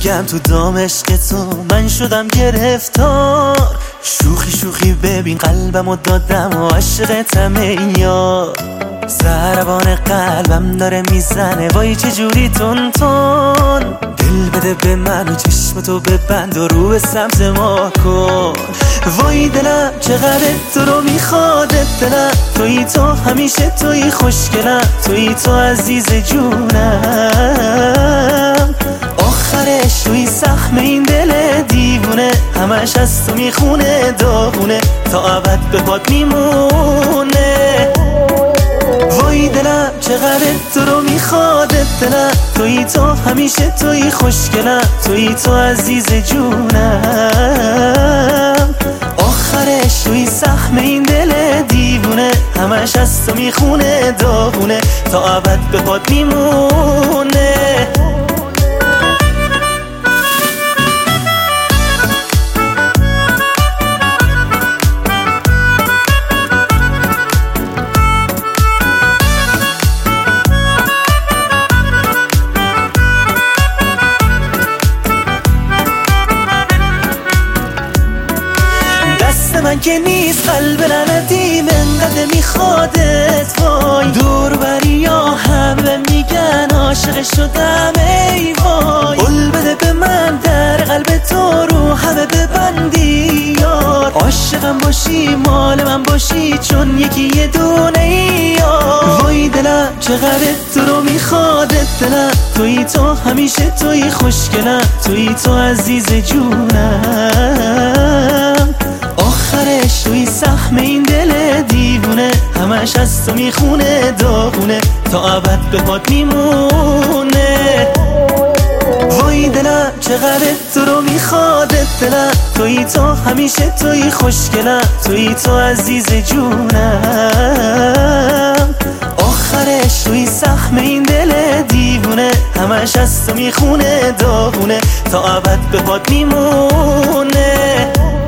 میگم تو دام عشق تو من شدم گرفتار. شوخی شوخی ببین قلبمو دادم و عشقتم ای یار. ضربان قلبم داره میزنه وای چجوری تون تون. دل بده به من و چشم تو ببند و رو به سمت ما کن. وای دلم چقدر تو رو میخواد دلم. تویی تو همیشه تویی خوشگلم. تویی تو عزیز جونم. آخرش توی سهم این دل دیوونه همش از تو میخونه داغونه تا ابد به پات میمونه. وای دلم چقدر تو رو میخواد دلم. تویی تو همیشه تویی خوشگلم. تویی تو عزیز جونم. آخرش توی سهم این دل دیوونه همش از تو میخونه داغونه تا ابد به پات میمونه. من که نیست قلب ندیم انقدر میخوادت. وای دور بری یا همه میگن عاشق شدم ای وای. قول بده به من در قلب تو رو همه ببندی یار. عاشقم باشی مال من باشی چون یکی یه دونه یار. وای دلم چقدر تو رو میخوادت دلم. تویی تو همیشه تویی خوشگلم. تویی تو عزیز جونم. آخرش توی سهم این دل دیوونه همش از تو میخونه داغونه تا ابد به پات میمونه. وای دلم چقدر تو رو میخواد دلم. تویی تو همیشه تویی خوشگلم. تویی تو عزیز جونم. آخرش توی سهم این دل دیوونه همش از تو میخونه داغونه تا ابد به پات میمونه.